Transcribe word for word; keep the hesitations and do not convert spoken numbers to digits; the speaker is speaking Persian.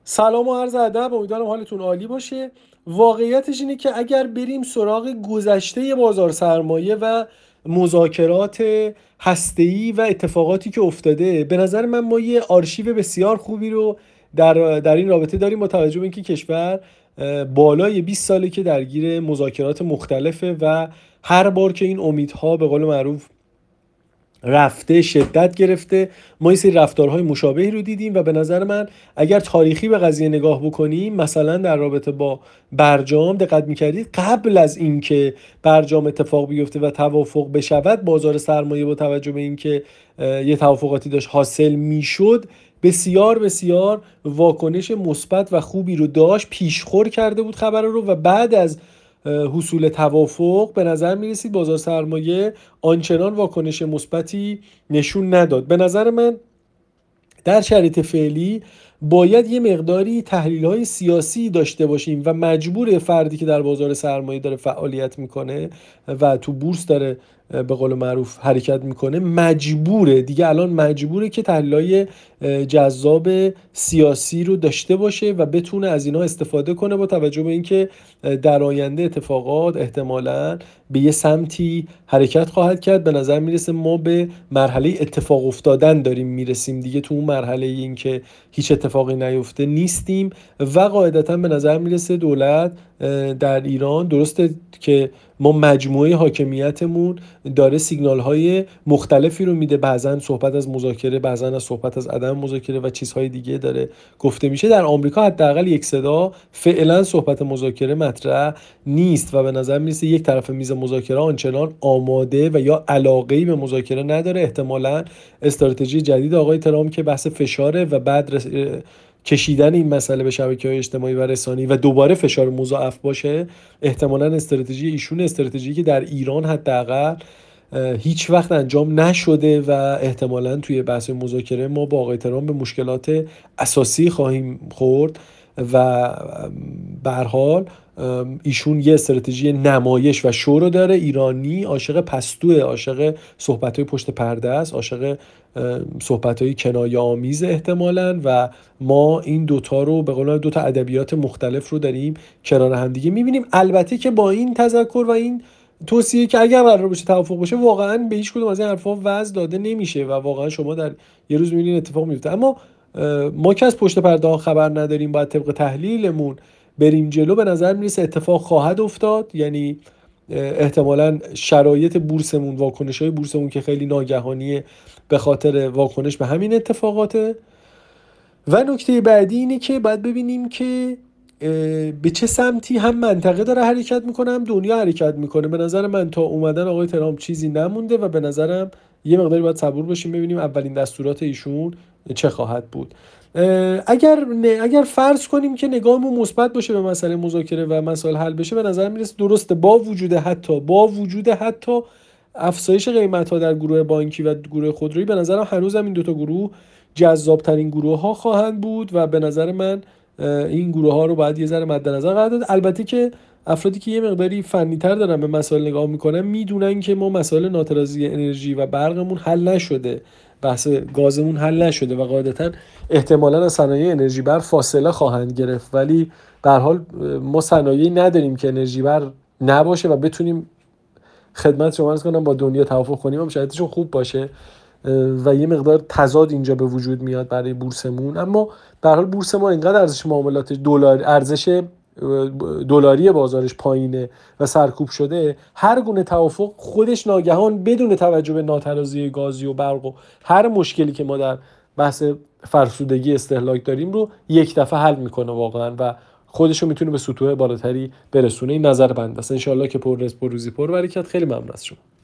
سلام و عرض ادب، امیدوارم حالتون عالی باشه. واقعیتش اینه که اگر بریم سراغ گذشته بازار سرمایه و مذاکرات هسته‌ای و اتفاقاتی که افتاده، به نظر من ما یه آرشیو بسیار خوبی رو در در این رابطه داریم، با توجه به اینکه کشور بالای بیست ساله که درگیر مذاکرات مختلفه و هر بار که این امیدها به قول معروف رفته شدت گرفته، ما این سری رفتارهای مشابهی رو دیدیم و به نظر من اگر تاریخی به قضیه نگاه بکنیم، مثلا در رابطه با برجام دقت میکردید قبل از اینکه برجام اتفاق بیفته و توافق بشود، بازار سرمایه با توجه به اینکه یه توافقاتی داشت حاصل میشد، بسیار بسیار واکنش مثبت و خوبی رو داشت، پیشخور کرده بود خبر رو، و بعد از حصول توافق به نظر می رسید بازار سرمایه آنچنان واکنش مثبتی نشون نداد. به نظر من در شرایط فعلی باید یه مقداری تحلیل های سیاسی داشته باشیم و مجبور فردی که در بازار سرمایه داره فعالیت میکنه و تو بورس داره به قول معروف حرکت میکنه، مجبوره دیگه، الان مجبوره که تحلیل‌های جذاب سیاسی رو داشته باشه و بتونه از اینا استفاده کنه، با توجه به اینکه در آینده اتفاقات احتمالاً به یه سمتی حرکت خواهد کرد. به نظر میرسه ما به مرحله اتفاق افتادن داریم میرسیم دیگه، تو اون مرحله این که هیچ اتفاقی نیفته نیستیم و قاعدتا به نظر میرسه دولت در ایران، درسته که ما مجموعه حاکمیتمون داره سیگنال های مختلفی رو میده، بعضا صحبت از مذاکره، بعضا از صحبت از عدم مذاکره و چیزهای دیگه داره گفته میشه. در آمریکا حداقل یک صدا فعلا صحبت مذاکره مطرح نیست و به نظر میرسه یک طرف میز مذاکره آنچنان آماده و یا علاقه‌ای به مذاکره نداره. احتمالاً استراتژی جدید آقای ترامپ که بحث فشاره و بعد رس... کشیدن این مسئله به شبکه‌های اجتماعی و رسانه‌ای و دوباره فشار مضاعف باشه، احتمالاً استراتژی ایشون استراتژی که در ایران حداقل هیچ وقت انجام نشده و احتمالاً توی بحث مذاکره ما با آقای ترامپ به مشکلات اساسی خواهیم خورد و به هر حال ایشون یه استراتژی نمایش و شو رو داره. ایرانی عاشق پستوه، عاشق صحبت‌های پشت پرده است، عاشق صحبت‌های کنایه آمیز احتمالاً، و ما این دوتا رو به قول دوتا ادبیات مختلف رو داریم کنار هم دیگه می‌بینیم. البته که با این تذکر و این توصیه که اگر قرار باشه توافق باشه، واقعا به هیچ کدوم از این حرفا وزن داده نمیشه و واقعا شما در یه روز می‌بینید اتفاق میفته. اما ما که از پشت پرده ها خبر نداریم، باید طبق تحلیلمون بریم جلو. به نظر میرسه اتفاق خواهد افتاد، یعنی احتمالاً شرایط بورسمون، واکنش های بورسمون که خیلی ناگهانیه به خاطر واکنش به همین اتفاقاته. و نکته بعدی اینه که باید ببینیم که به چه سمتی هم منطقه داره حرکت میکنه هم دنیا حرکت میکنه. به نظر من تا اومدن آقای ترامپ چیزی نمونده و به نظرم یه مقداری باید صبور باشیم ببینیم اولین دستورات ایشون چه خواهد بود. اگر اگر فرض کنیم که نگاهمون مثبت باشه به مسئله مذاکره و مسائل حل بشه، به نظر میرسه درسته با وجود حتی با وجود حتی افزایش قیمت ها در گروه بانکی و گروه خودرویی، به نظرم هنوز این دوتا گروه جذاب ترین گروه ها خواهند بود و به نظر من این گروه ها رو باید یه ذره مد نظر قرار داد. البته که افرادی که یه مقداری فنی تر دارن به مسائل نگاه میکنن میدونن که ما مسائل ناترازی انرژی و برقمون حل نشده، بحث گازمون حل نشده و قاعدتا احتمالاً از صنایع انرژی بر فاصله خواهند گرفت، ولی به هر حال ما صنایعی نداریم که انرژی بر نباشه و بتونیم خدمت شما عرض کنم با دنیا توافق کنیم هم شرایطشون خوب باشه و یه مقدار تضاد اینجا به وجود میاد برای بورسمون. اما به هر حال بورس ما اینقدر ارزش معاملات دلار، ارزش دلاری بازارش پایینه و سرکوب شده، هر گونه توافق خودش ناگهان بدون توجه به ناترازی گازی و برق و هر مشکلی که ما در بحث فرسودگی استهلاک داریم رو یک دفعه حل میکنه واقعا و خودش رو میتونه به سطوح بالاتری برسونه. این نظر بنده است. ان شاء الله که پر رزق پر روزی پر برکت. خیلی ممنون از شما.